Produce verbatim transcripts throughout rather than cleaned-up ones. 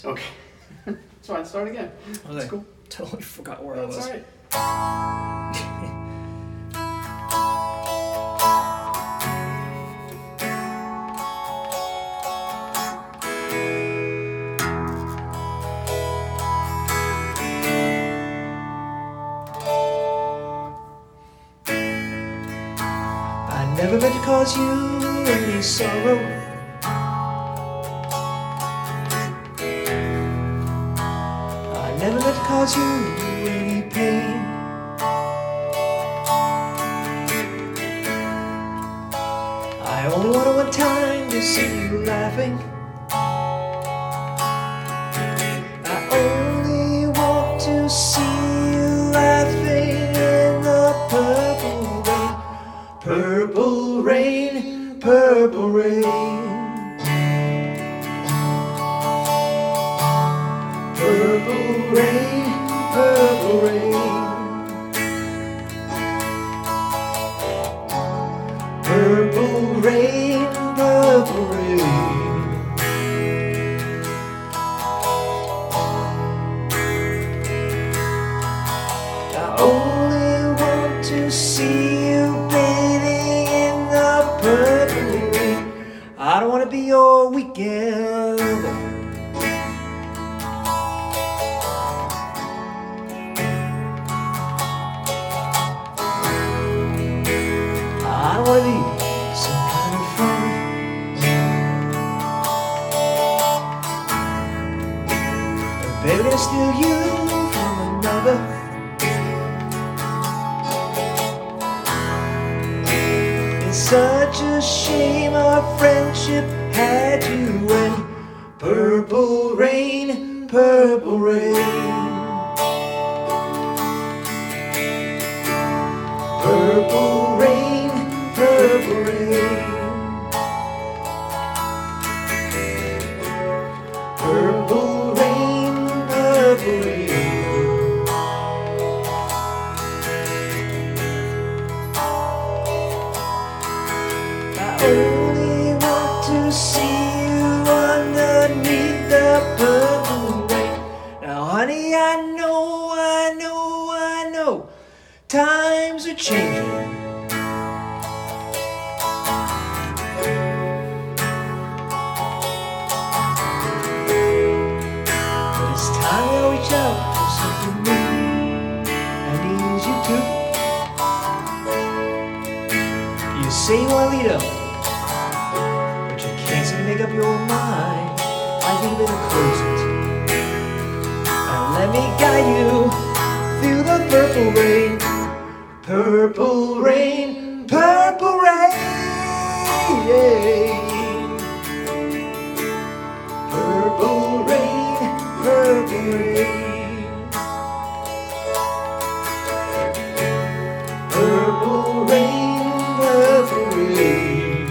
Okay. That's fine, start again. Okay. That's cool. Totally forgot where That's I was. alright. I never meant to cause you any sorrow. I never meant to cause you any pain. I only wanted one time to see you laughing. I only want to see you laughing in the purple rain. Purple rain, purple rain. Purple rain, purple rain. Purple rain, purple rain. I only want to see you bathing in the purple rain. I don't want to be your weekend. I don't wanna be some kind of fun. But baby, gonna steal you from another. It's such a shame our friendship had you in purple rain, purple rain. Purple rain, purple rain. Purple rain, purple rain. I only want to see you underneath the purple rain. Now honey, I know, I know, I know times are changing. But it's time we reach out for something new. I need you to. You say you want to lead up, but you can't seem to make up your mind. I think you better close it and let me guide you through the purple rain. Purple rain, purple rain. Purple rain, purple rain. Purple rain, purple rain.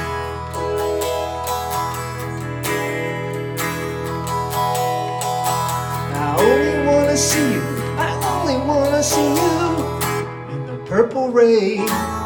I only wanna see you, I only wanna see you in the purple rain.